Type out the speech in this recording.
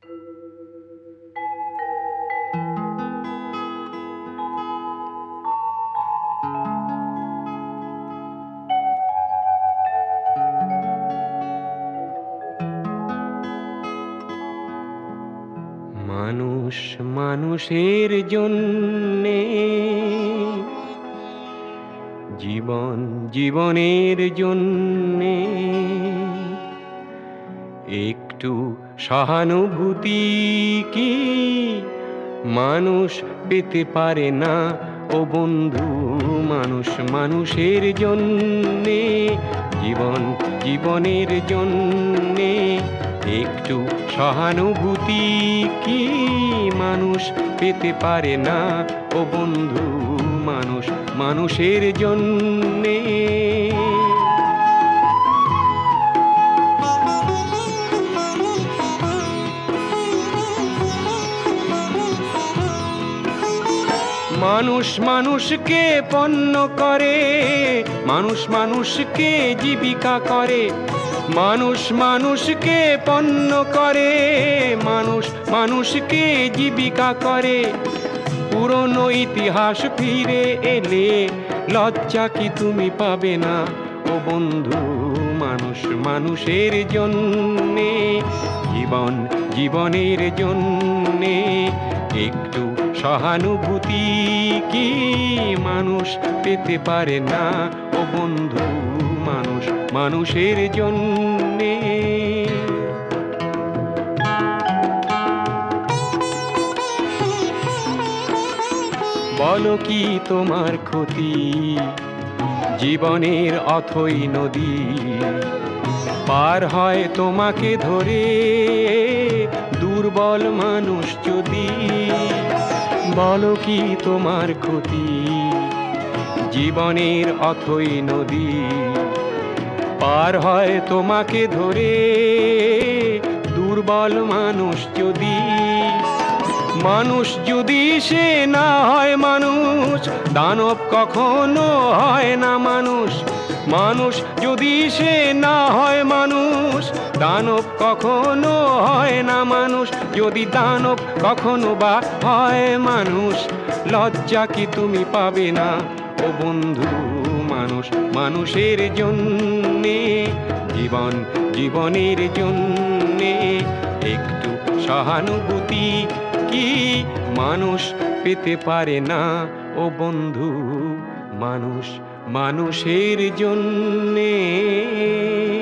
মানুষ মানুষের জন্যে, জীবন জীবনের জন্যে, একটু সহানুভূতি কি মানুষ পেতে পারে না ও বন্ধু? মানুষ মানুষের জন্যে, জীবন জীবনের জন্যে, একটু সহানুভূতি কি মানুষ পেতে পারে না ও বন্ধু? মানুষ মানুষের জন্যে। মানুষ মানুষকে পণ্য করে, মানুষ মানুষকে জীবিকা করে, মানুষ মানুষকে পণ্য করে, মানুষ মানুষকে জীবিকা করে। পুরনো ইতিহাস ফিরে এলে লজ্জা কি তুমি পাবে না ও বন্ধু? মানুষ মানুষের জন্যে, জীবন জীবনের জন্যে, একটু সহানুভূতি কি মানুষ পেতে পারে না ও বন্ধু? মানুষ মানুষের জন্যে। বলো কি তোমার ক্ষতি জীবনের অথই নদী? পার হয় তোমাকে ধরে দুর্বল মানুষ যদি। বলো কি তোমার ক্ষতি জীবনের অথই নদী? পার হয় তোমাকে ধরে দুর্বল মানুষ যদি। মানুষ যদি সে না হয় মানুষ, দানব কখনো হয় না মানুষ। মানুষ যদি সে না হয় মানুষ, দানব কখনো হয় না মানুষ। যদি দানব কখনো বা হয় মানুষ, লজ্জা কি তুমি পাবে না ও বন্ধু? মানুষ মানুষের জন্যে, জীবন জীবনের জন্যে, একটু সহানুভূতি কি মানুষ পেতে পারে না ও বন্ধু? মানুষ মানুষের জন্যে।